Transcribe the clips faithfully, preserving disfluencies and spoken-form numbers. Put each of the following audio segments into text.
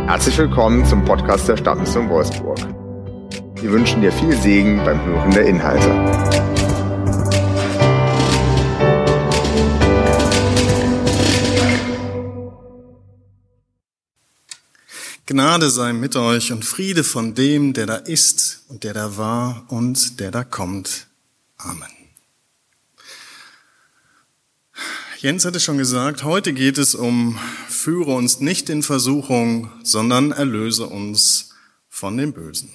Herzlich willkommen zum Podcast der Stadtmission Wolfsburg. Wir wünschen dir viel Segen beim Hören der Inhalte. Gnade sei mit euch und Friede von dem, der da ist und der da war und der da kommt. Amen. Jens hatte schon gesagt, heute geht es um führe uns nicht in Versuchung, sondern erlöse uns von dem Bösen.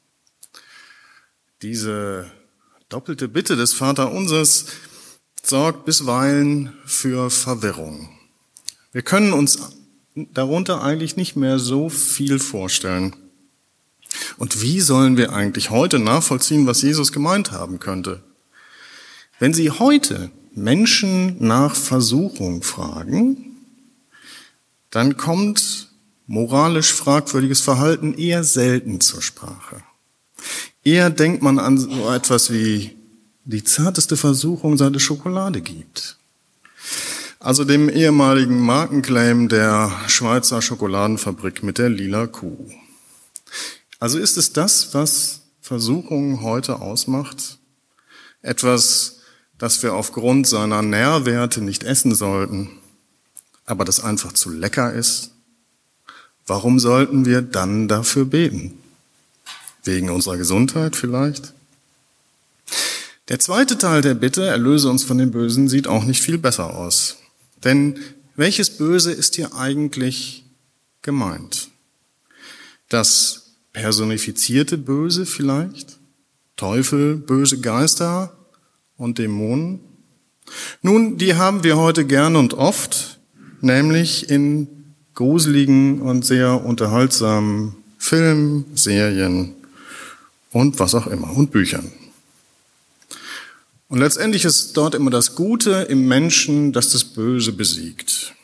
Diese doppelte Bitte des Vaterunsers sorgt bisweilen für Verwirrung. Wir können uns darunter eigentlich nicht mehr so viel vorstellen. Und wie sollen wir eigentlich heute nachvollziehen, was Jesus gemeint haben könnte? Wenn Sie heute Menschen nach Versuchung fragen, dann kommt moralisch fragwürdiges Verhalten eher selten zur Sprache. Eher denkt man an so etwas wie die zarteste Versuchung, seit es Schokolade gibt. Also dem ehemaligen Markenclaim der Schweizer Schokoladenfabrik mit der lila Kuh. Also ist es das, was Versuchung heute ausmacht? Etwas, das wir aufgrund seiner Nährwerte nicht essen sollten, aber das einfach zu lecker ist? Warum sollten wir dann dafür beten? Wegen unserer Gesundheit vielleicht? Der zweite Teil der Bitte, erlöse uns von dem Bösen, sieht auch nicht viel besser aus. Denn welches Böse ist hier eigentlich gemeint? Das personifizierte Böse vielleicht? Teufel, böse Geister und Dämonen? Nun, die haben wir heute gern und oft, nämlich in gruseligen und sehr unterhaltsamen Filmen, Serien und was auch immer und Büchern. Und letztendlich ist dort immer das Gute im Menschen, das das Böse besiegt.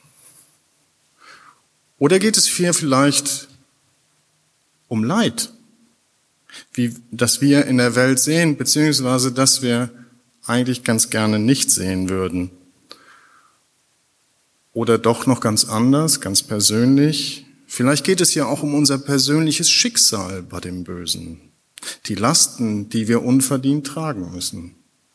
Oder geht es hier vielleicht um Leid, wie das wir in der Welt sehen, beziehungsweise das wir eigentlich ganz gerne nicht sehen würden? Oder doch noch ganz anders, ganz persönlich? Vielleicht geht es ja auch um unser persönliches Schicksal bei dem Bösen, die Lasten, die wir unverdient tragen müssen.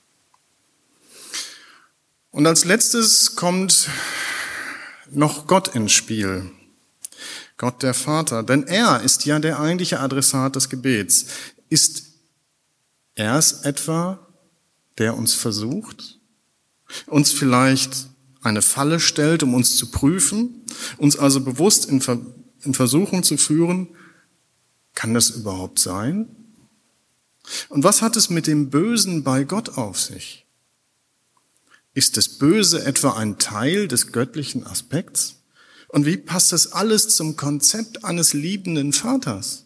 Und als letztes kommt noch Gott ins Spiel, Gott der Vater, denn er ist ja der eigentliche Adressat des Gebets. Ist er es etwa, der uns versucht, uns vielleicht eine Falle stellt, um uns zu prüfen, uns also bewusst in, Ver- in Versuchung zu führen? Kann das überhaupt sein? Und was hat es mit dem Bösen bei Gott auf sich? Ist das Böse etwa ein Teil des göttlichen Aspekts? Und wie passt das alles zum Konzept eines liebenden Vaters?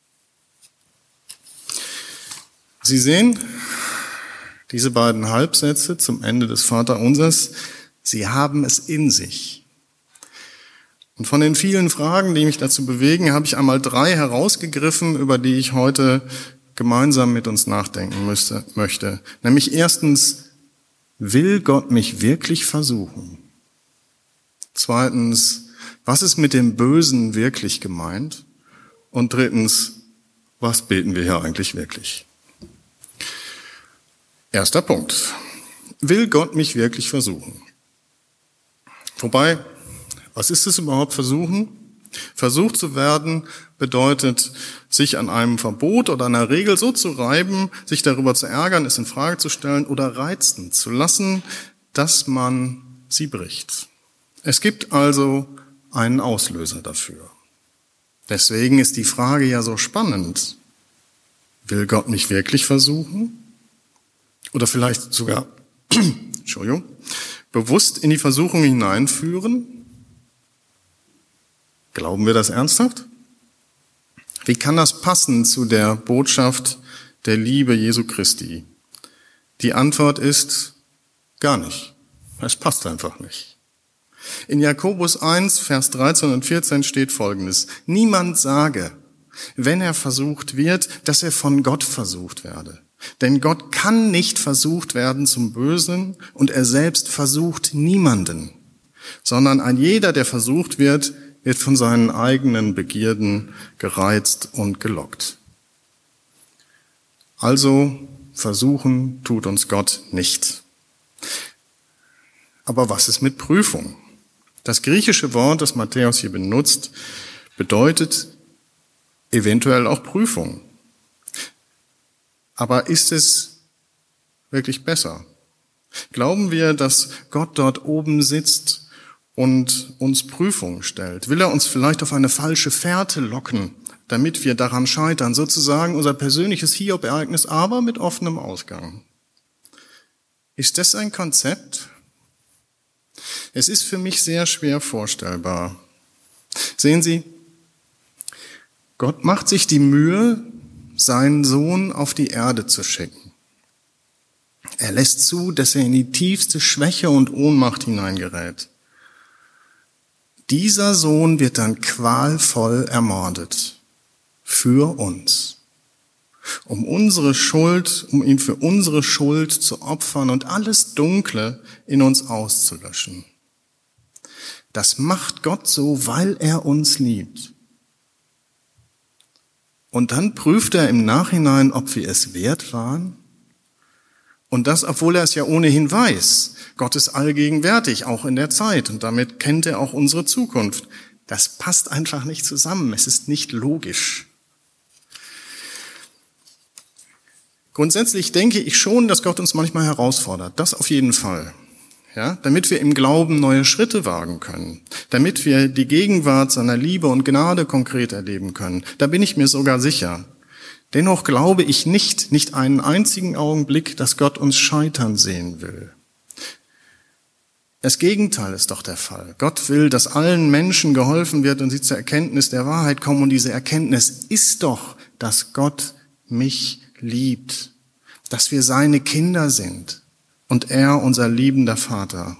Sie sehen, diese beiden Halbsätze zum Ende des Vaterunsers, sie haben es in sich. Und von den vielen Fragen, die mich dazu bewegen, habe ich einmal drei herausgegriffen, über die ich heute gemeinsam mit uns nachdenken müsste, möchte. Nämlich erstens, will Gott mich wirklich versuchen? Zweitens, was ist mit dem Bösen wirklich gemeint? Und drittens, was beten wir hier eigentlich wirklich? Erster Punkt. Will Gott mich wirklich versuchen? Wobei, was ist es überhaupt versuchen? Versucht zu werden bedeutet, sich an einem Verbot oder einer Regel so zu reiben, sich darüber zu ärgern, es in Frage zu stellen oder reizen zu lassen, dass man sie bricht. Es gibt also einen Auslöser dafür. Deswegen ist die Frage ja so spannend. Will Gott mich wirklich versuchen? Oder vielleicht sogar, Entschuldigung, bewusst in die Versuchung hineinführen? Glauben wir das ernsthaft? Wie kann das passen zu der Botschaft der Liebe Jesu Christi? Die Antwort ist gar nicht. Es passt einfach nicht. In Jakobus eins, Vers dreizehn und vierzehn steht Folgendes: Niemand sage, wenn er versucht wird, dass er von Gott versucht werde. Denn Gott kann nicht versucht werden zum Bösen und er selbst versucht niemanden, sondern ein jeder, der versucht wird, wird von seinen eigenen Begierden gereizt und gelockt. Also versuchen tut uns Gott nicht. Aber was ist mit Prüfung? Das griechische Wort, das Matthäus hier benutzt, bedeutet eventuell auch Prüfung. Aber ist es wirklich besser? Glauben wir, dass Gott dort oben sitzt und uns Prüfung stellt? Will er uns vielleicht auf eine falsche Fährte locken, damit wir daran scheitern? Sozusagen unser persönliches Hiob-Ereignis, aber mit offenem Ausgang. Ist das ein Konzept? Es ist für mich sehr schwer vorstellbar. Sehen Sie, Gott macht sich die Mühe, seinen Sohn auf die Erde zu schicken. Er lässt zu, dass er in die tiefste Schwäche und Ohnmacht hineingerät. Dieser Sohn wird dann qualvoll ermordet. Für uns. Um unsere Schuld, um ihn für unsere Schuld zu opfern und alles Dunkle in uns auszulöschen. Das macht Gott so, weil er uns liebt. Und dann prüft er im Nachhinein, ob wir es wert waren. Und das, obwohl er es ja ohnehin weiß. Gott ist allgegenwärtig, auch in der Zeit. Und damit kennt er auch unsere Zukunft. Das passt einfach nicht zusammen. Es ist nicht logisch. Grundsätzlich denke ich schon, dass Gott uns manchmal herausfordert. Das auf jeden Fall. Ja, damit wir im Glauben neue Schritte wagen können. Damit wir die Gegenwart seiner Liebe und Gnade konkret erleben können. Da bin ich mir sogar sicher. Dennoch glaube ich nicht, nicht einen einzigen Augenblick, dass Gott uns scheitern sehen will. Das Gegenteil ist doch der Fall. Gott will, dass allen Menschen geholfen wird und sie zur Erkenntnis der Wahrheit kommen. Und diese Erkenntnis ist doch, dass Gott mich liebt, dass wir seine Kinder sind und er unser liebender Vater.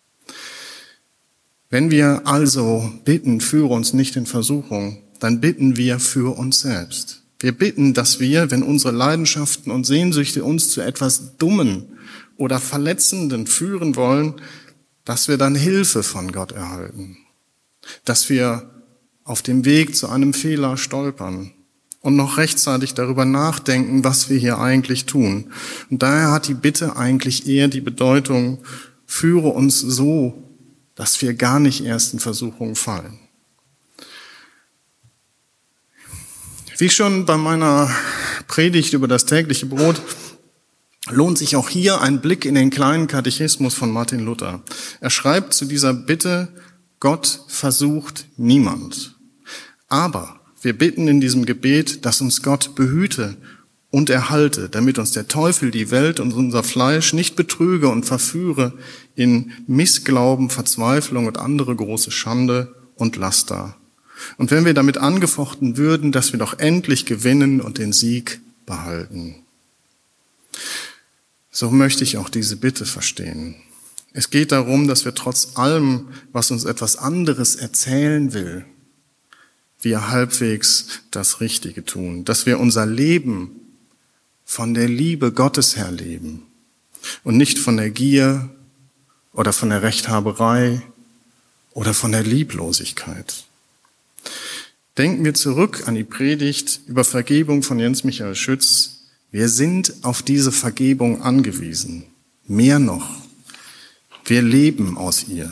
Wenn wir also bitten, führe uns nicht in Versuchung, dann bitten wir für uns selbst. Wir bitten, dass wir, wenn unsere Leidenschaften und Sehnsüchte uns zu etwas Dummen oder Verletzenden führen wollen, dass wir dann Hilfe von Gott erhalten. Dass wir auf dem Weg zu einem Fehler stolpern und noch rechtzeitig darüber nachdenken, was wir hier eigentlich tun. Und daher hat die Bitte eigentlich eher die Bedeutung, führe uns so, dass wir gar nicht erst in Versuchung fallen. Wie schon bei meiner Predigt über das tägliche Brot lohnt sich auch hier ein Blick in den kleinen Katechismus von Martin Luther. Er schreibt zu dieser Bitte, Gott versucht niemand. Aber wir bitten in diesem Gebet, dass uns Gott behüte und erhalte, damit uns der Teufel die Welt und unser Fleisch nicht betrüge und verführe in Missglauben, Verzweiflung und andere große Schande und Laster. Und wenn wir damit angefochten würden, dass wir doch endlich gewinnen und den Sieg behalten. So möchte ich auch diese Bitte verstehen. Es geht darum, dass wir trotz allem, was uns etwas anderes erzählen will, wir halbwegs das Richtige tun, dass wir unser Leben von der Liebe Gottes her leben und nicht von der Gier oder von der Rechthaberei oder von der Lieblosigkeit. Denken wir zurück an die Predigt über Vergebung von Jens Michael Schütz. Wir sind auf diese Vergebung angewiesen. Mehr noch, wir leben aus ihr.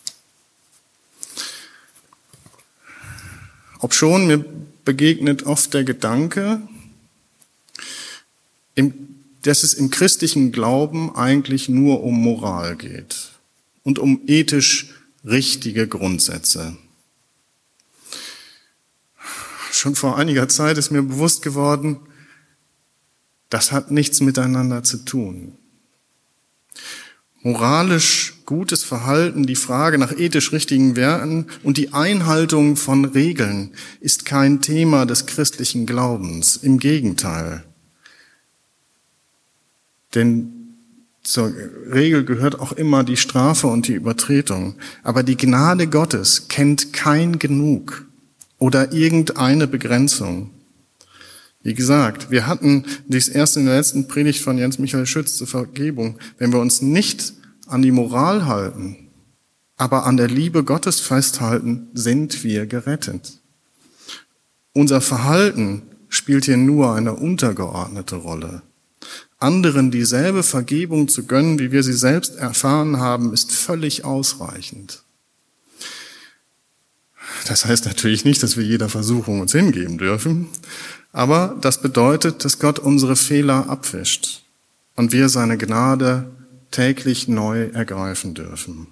Obschon mir begegnet oft der Gedanke, dass es im christlichen Glauben eigentlich nur um Moral geht und um ethisch richtige Grundsätze. Schon vor einiger Zeit ist mir bewusst geworden, das hat nichts miteinander zu tun. Moralisch gutes Verhalten, die Frage nach ethisch richtigen Werten und die Einhaltung von Regeln ist kein Thema des christlichen Glaubens. Im Gegenteil. Denn zur Regel gehört auch immer die Strafe und die Übertretung. Aber die Gnade Gottes kennt kein Genug oder irgendeine Begrenzung. Wie gesagt, wir hatten dies erst in der letzten Predigt von Jens Michael Schütz zur Vergebung. Wenn wir uns nicht an die Moral halten, aber an der Liebe Gottes festhalten, sind wir gerettet. Unser Verhalten spielt hier nur eine untergeordnete Rolle. Anderen dieselbe Vergebung zu gönnen, wie wir sie selbst erfahren haben, ist völlig ausreichend. Das heißt natürlich nicht, dass wir jeder Versuchung uns hingeben dürfen, aber das bedeutet, dass Gott unsere Fehler abwischt und wir seine Gnade täglich neu ergreifen dürfen.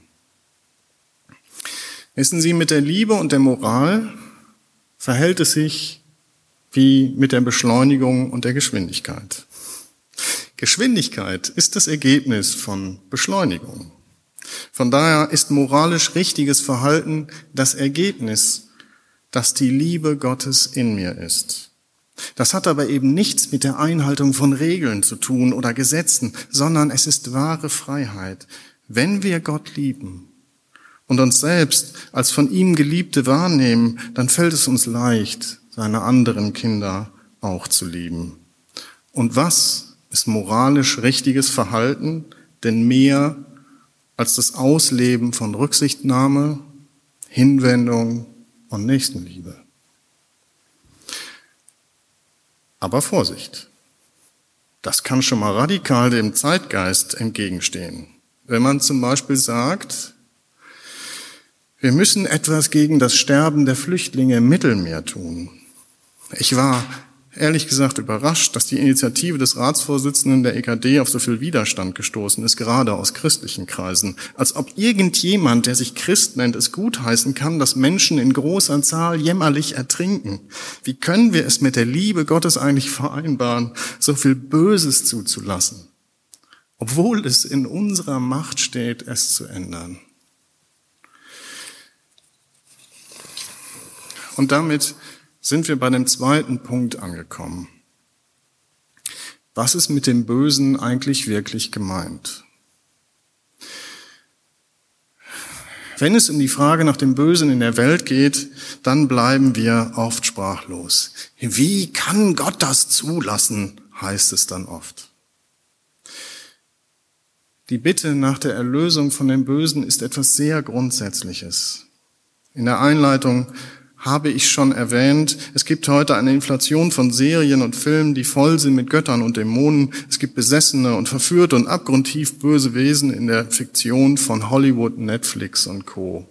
Wissen Sie, mit der Liebe und der Moral verhält es sich wie mit der Beschleunigung und der Geschwindigkeit. Geschwindigkeit ist das Ergebnis von Beschleunigung. Von daher ist moralisch richtiges Verhalten das Ergebnis, dass die Liebe Gottes in mir ist. Das hat aber eben nichts mit der Einhaltung von Regeln zu tun oder Gesetzen, sondern es ist wahre Freiheit. Wenn wir Gott lieben und uns selbst als von ihm Geliebte wahrnehmen, dann fällt es uns leicht, seine anderen Kinder auch zu lieben. Und was ist moralisch richtiges Verhalten denn mehr als das Ausleben von Rücksichtnahme, Hinwendung und Nächstenliebe? Aber Vorsicht, das kann schon mal radikal dem Zeitgeist entgegenstehen. Wenn man zum Beispiel sagt, wir müssen etwas gegen das Sterben der Flüchtlinge im Mittelmeer tun. Ich war ehrlich gesagt überrascht, dass die Initiative des Ratsvorsitzenden der E K D auf so viel Widerstand gestoßen ist, gerade aus christlichen Kreisen. Als ob irgendjemand, der sich Christ nennt, es gutheißen kann, dass Menschen in großer Zahl jämmerlich ertrinken. Wie können wir es mit der Liebe Gottes eigentlich vereinbaren, so viel Böses zuzulassen, obwohl es in unserer Macht steht, es zu ändern? Und damit sind wir bei dem zweiten Punkt angekommen. Was ist mit dem Bösen eigentlich wirklich gemeint? Wenn es um die Frage nach dem Bösen in der Welt geht, dann bleiben wir oft sprachlos. Wie kann Gott das zulassen, heißt es dann oft. Die Bitte nach der Erlösung von dem Bösen ist etwas sehr Grundsätzliches. In der Einleitung habe ich schon erwähnt, es gibt heute eine Inflation von Serien und Filmen, die voll sind mit Göttern und Dämonen. Es gibt besessene und verführte und abgrundtief böse Wesen in der Fiktion von Hollywood, Netflix und Co.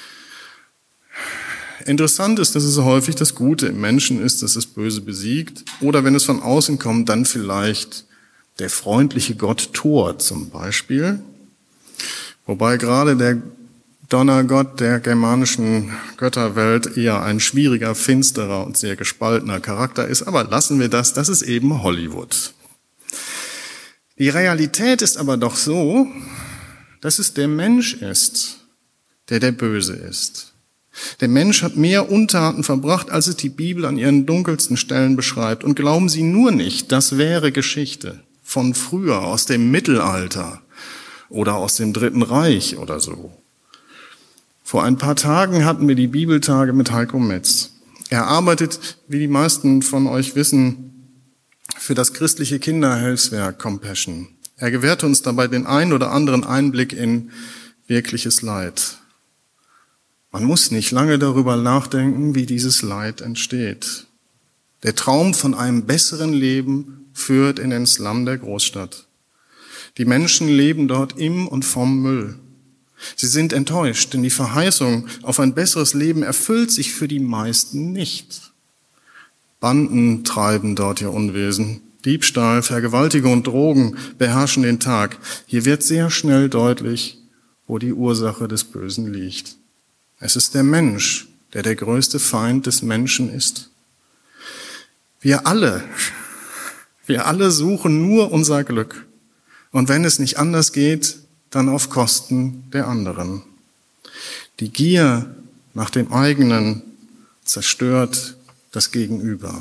Interessant ist, dass es häufig das Gute im Menschen ist, dass es Böse besiegt. Oder wenn es von außen kommt, dann vielleicht der freundliche Gott Thor zum Beispiel. Wobei gerade der Donnergott der germanischen Götterwelt eher ein schwieriger, finsterer und sehr gespaltener Charakter ist. Aber lassen wir das, das ist eben Hollywood. Die Realität ist aber doch so, dass es der Mensch ist, der der Böse ist. Der Mensch hat mehr Untaten verbracht, als es die Bibel an ihren dunkelsten Stellen beschreibt. Und glauben Sie nur nicht, das wäre Geschichte von früher, aus dem Mittelalter oder aus dem Dritten Reich oder so. Vor ein paar Tagen hatten wir die Bibeltage mit Heiko Metz. Er arbeitet, wie die meisten von euch wissen, für das christliche Kinderhilfswerk Compassion. Er gewährt uns dabei den ein oder anderen Einblick in wirkliches Leid. Man muss nicht lange darüber nachdenken, wie dieses Leid entsteht. Der Traum von einem besseren Leben führt in den Slum der Großstadt. Die Menschen leben dort im und vom Müll. Sie sind enttäuscht, denn die Verheißung auf ein besseres Leben erfüllt sich für die meisten nicht. Banden treiben dort ihr Unwesen. Diebstahl, Vergewaltigung und Drogen beherrschen den Tag. Hier wird sehr schnell deutlich, wo die Ursache des Bösen liegt. Es ist der Mensch, der der größte Feind des Menschen ist. Wir alle, wir alle suchen nur unser Glück. Und wenn es nicht anders geht, dann auf Kosten der anderen. Die Gier nach dem eigenen zerstört das Gegenüber.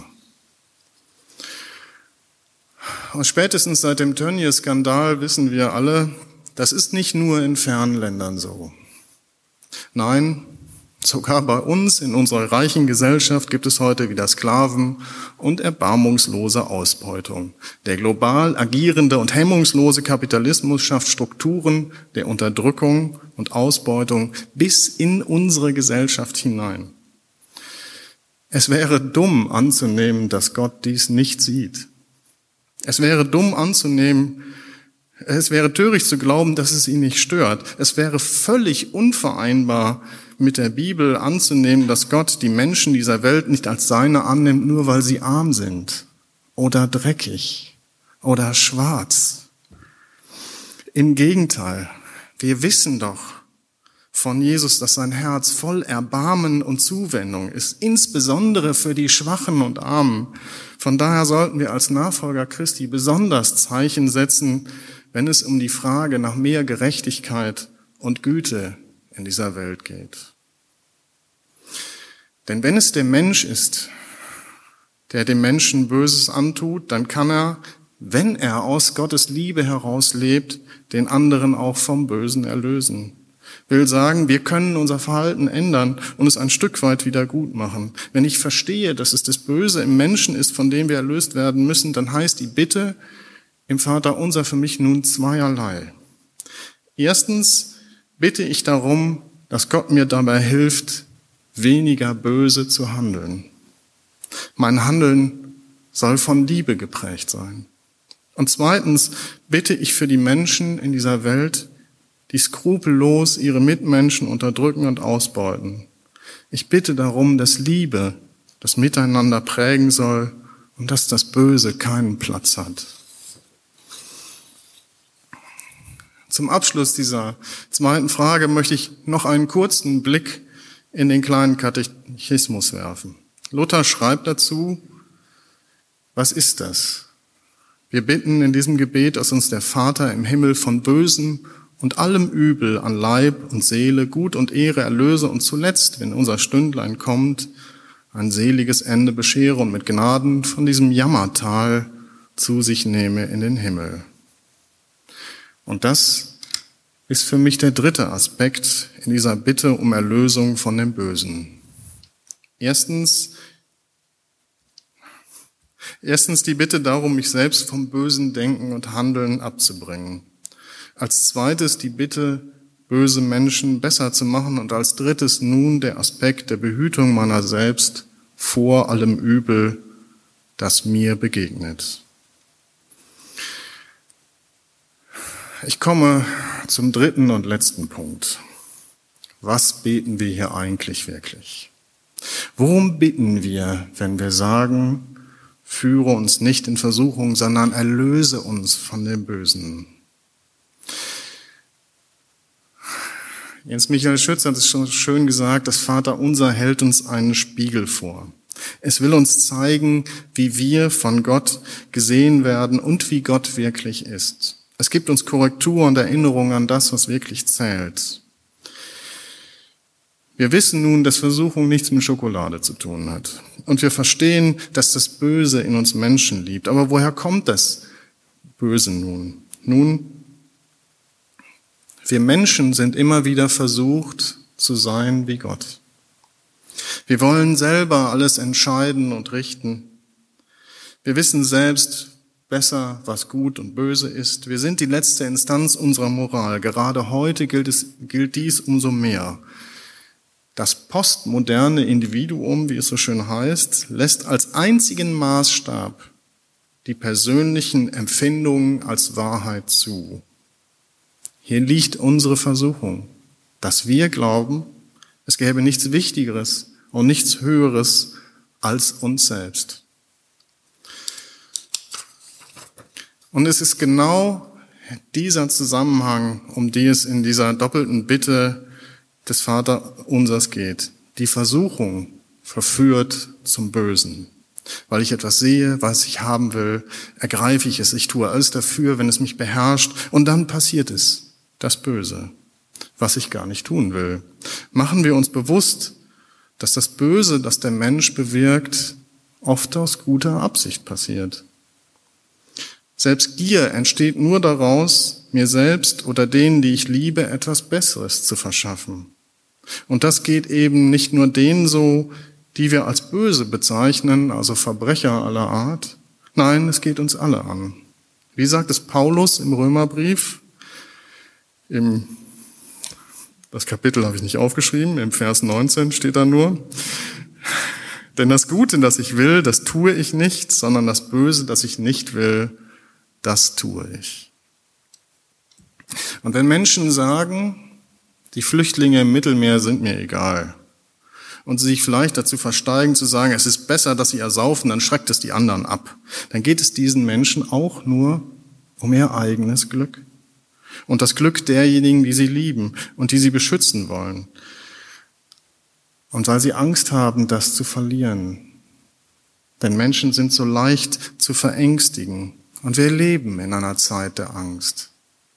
Und spätestens seit dem Tönnies-Skandal wissen wir alle, das ist nicht nur in fernen Ländern so. Nein, Sogar bei uns in unserer reichen Gesellschaft gibt es heute wieder Sklaven und erbarmungslose Ausbeutung. Der global agierende und hemmungslose Kapitalismus schafft Strukturen der Unterdrückung und Ausbeutung bis in unsere Gesellschaft hinein. Es wäre dumm anzunehmen, dass Gott dies nicht sieht. Es wäre dumm anzunehmen, es wäre töricht zu glauben, dass es ihn nicht stört. Es wäre völlig unvereinbar mit der Bibel anzunehmen, dass Gott die Menschen dieser Welt nicht als seine annimmt, nur weil sie arm sind oder dreckig oder schwarz. Im Gegenteil, wir wissen doch von Jesus, dass sein Herz voll Erbarmen und Zuwendung ist, insbesondere für die Schwachen und Armen. Von daher sollten wir als Nachfolger Christi besonders Zeichen setzen, wenn es um die Frage nach mehr Gerechtigkeit und Güte in dieser Welt geht. Denn wenn es der Mensch ist, der dem Menschen Böses antut, dann kann er, wenn er aus Gottes Liebe heraus lebt, den anderen auch vom Bösen erlösen. Will sagen, wir können unser Verhalten ändern und es ein Stück weit wieder gut machen. Wenn ich verstehe, dass es das Böse im Menschen ist, von dem wir erlöst werden müssen, dann heißt die Bitte im Vaterunser für mich nun zweierlei. Erstens bitte ich darum, dass Gott mir dabei hilft, weniger böse zu handeln. Mein Handeln soll von Liebe geprägt sein. Und zweitens bitte ich für die Menschen in dieser Welt, die skrupellos ihre Mitmenschen unterdrücken und ausbeuten. Ich bitte darum, dass Liebe das Miteinander prägen soll und dass das Böse keinen Platz hat. Zum Abschluss dieser zweiten Frage möchte ich noch einen kurzen Blick in den kleinen Katechismus werfen. Luther schreibt dazu, was ist das? Wir bitten in diesem Gebet, dass uns der Vater im Himmel von Bösem und allem Übel an Leib und Seele, Gut und Ehre erlöse und zuletzt, wenn unser Stündlein kommt, ein seliges Ende beschere und mit Gnaden von diesem Jammertal zu sich nehme in den Himmel. Und das ist für mich der dritte Aspekt in dieser Bitte um Erlösung von dem Bösen. Erstens, erstens die Bitte darum, mich selbst vom bösen Denken und Handeln abzubringen. Als zweites die Bitte, böse Menschen besser zu machen. Und als drittes nun der Aspekt der Behütung meiner selbst vor allem Übel, das mir begegnet. Ich komme zum dritten und letzten Punkt. Was beten wir hier eigentlich wirklich? Worum bitten wir, wenn wir sagen, führe uns nicht in Versuchung, sondern erlöse uns von dem Bösen? Jens Michael Schütz hat es schon schön gesagt, das Vaterunser hält uns einen Spiegel vor. Es will uns zeigen, wie wir von Gott gesehen werden und wie Gott wirklich ist. Es gibt uns Korrektur und Erinnerung an das, was wirklich zählt. Wir wissen nun, dass Versuchung nichts mit Schokolade zu tun hat. Und wir verstehen, dass das Böse in uns Menschen liebt. Aber woher kommt das Böse nun? Nun, wir Menschen sind immer wieder versucht zu sein wie Gott. Wir wollen selber alles entscheiden und richten. Wir wissen selbst besser, was gut und böse ist. Wir sind die letzte Instanz unserer Moral. Gerade heute gilt es, gilt dies umso mehr. Das postmoderne Individuum, wie es so schön heißt, lässt als einzigen Maßstab die persönlichen Empfindungen als Wahrheit zu. Hier liegt unsere Versuchung, dass wir glauben, es gäbe nichts Wichtigeres und nichts Höheres als uns selbst. Und es ist genau dieser Zusammenhang, um die es in dieser doppelten Bitte des Vaterunsers geht. Die Versuchung verführt zum Bösen. Weil ich etwas sehe, was ich haben will, ergreife ich es. Ich tue alles dafür, wenn es mich beherrscht. Und dann passiert es, das Böse, was ich gar nicht tun will. Machen wir uns bewusst, dass das Böse, das der Mensch bewirkt, oft aus guter Absicht passiert. Selbst Gier entsteht nur daraus, mir selbst oder denen, die ich liebe, etwas Besseres zu verschaffen. Und das geht eben nicht nur denen so, die wir als böse bezeichnen, also Verbrecher aller Art. Nein, es geht uns alle an. Wie sagt es Paulus im Römerbrief? Im, das Kapitel habe ich nicht aufgeschrieben, im Vers neunzehn steht da nur: Denn das Gute, das ich will, das tue ich nicht, sondern das Böse, das ich nicht will, das tue ich. Und wenn Menschen sagen, die Flüchtlinge im Mittelmeer sind mir egal, und sie sich vielleicht dazu versteigen zu sagen, es ist besser, dass sie ersaufen, dann schreckt es die anderen ab, dann geht es diesen Menschen auch nur um ihr eigenes Glück und das Glück derjenigen, die sie lieben und die sie beschützen wollen. Und weil sie Angst haben, das zu verlieren. Denn Menschen sind so leicht zu verängstigen und wir leben in einer Zeit der Angst.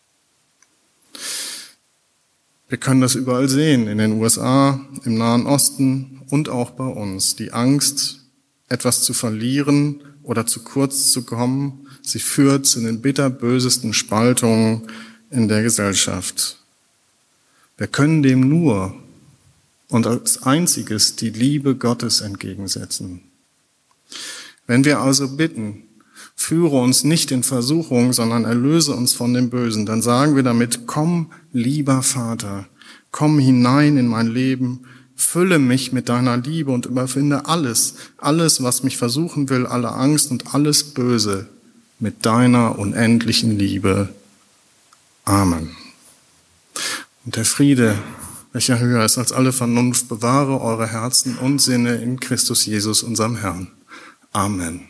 Wir können das überall sehen, in den U S A, im Nahen Osten und auch bei uns. Die Angst, etwas zu verlieren oder zu kurz zu kommen, sie führt zu den bitterbösesten Spaltungen in der Gesellschaft. Wir können dem nur und als Einziges die Liebe Gottes entgegensetzen. Wenn wir also bitten, führe uns nicht in Versuchung, sondern erlöse uns von dem Bösen, dann sagen wir damit: Komm, lieber Vater, komm hinein in mein Leben, fülle mich mit deiner Liebe und überwinde alles, alles, was mich versuchen will, alle Angst und alles Böse, mit deiner unendlichen Liebe. Amen. Und der Friede, welcher höher ist als alle Vernunft, bewahre eure Herzen und Sinne in Christus Jesus, unserem Herrn. Amen.